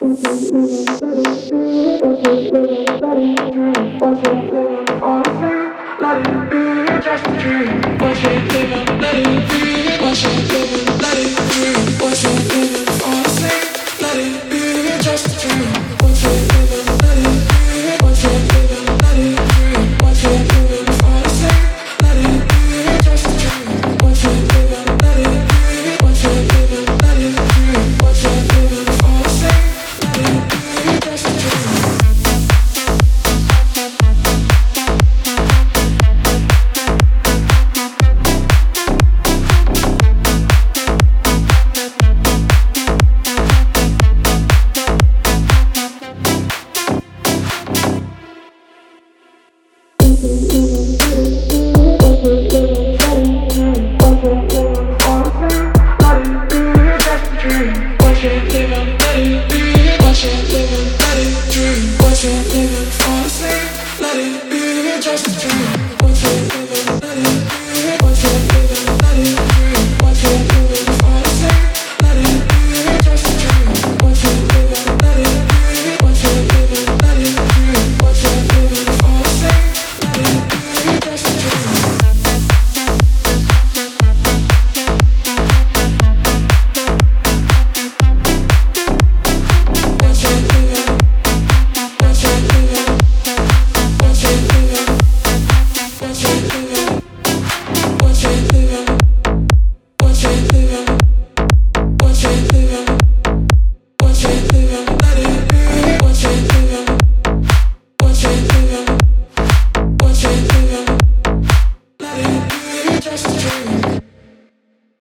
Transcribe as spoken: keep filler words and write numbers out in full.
Let it be just a dream. What you living, let it be. What you living, let it be. What you living.